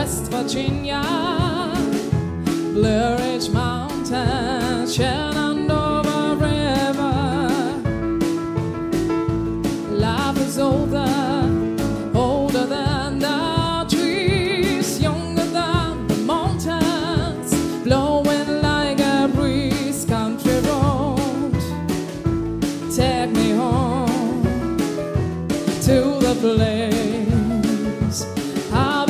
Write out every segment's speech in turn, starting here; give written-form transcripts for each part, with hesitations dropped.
West Virginia, Blue Ridge Mountains, Shenandoah River. Life is older, older than the trees, younger than the mountains, blowing like a breeze. Country road, take me home to the place I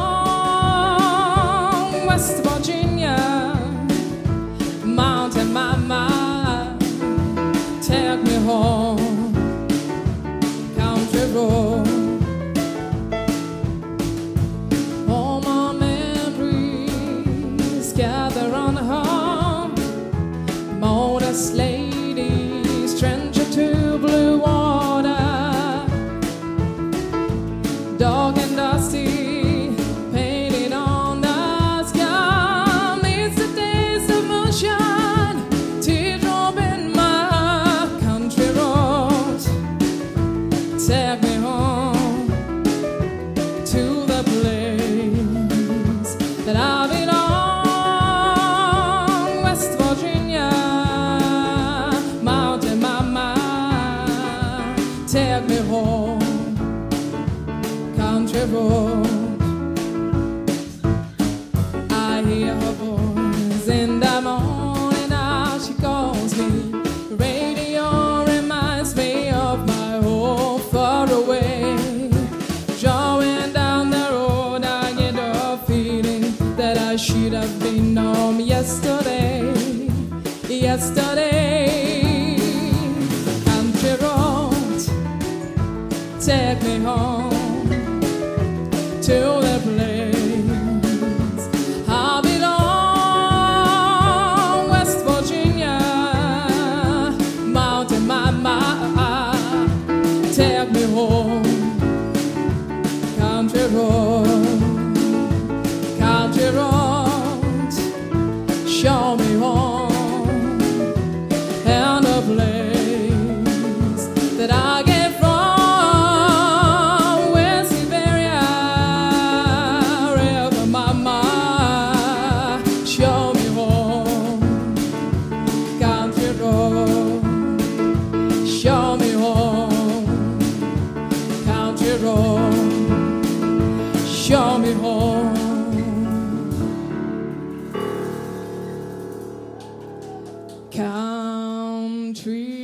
belong. West Virginia, Mountain Mama, take me home. Country road, all my memories gather on home. Modest lady, stranger to blue water, dark and dusty, painted on the sky. It's the days of moonshine, teardrop in my country road. Take me home to the place that I belong. West Virginia, Mountain Mama, take me home. Country road, I hear her voice in the morning. Now she calls me. The radio reminds me of my home far away. Driving down the road, I get a feeling that I should have been home yesterday. Yesterday, country road, take me home to the place I belong. West Virginia, Mountain Mama, take me home. Country road, country road, show me home. And a place that I get from. West Siberia, River Mama, show me home. Country road, show me home. Country road, show me home. Country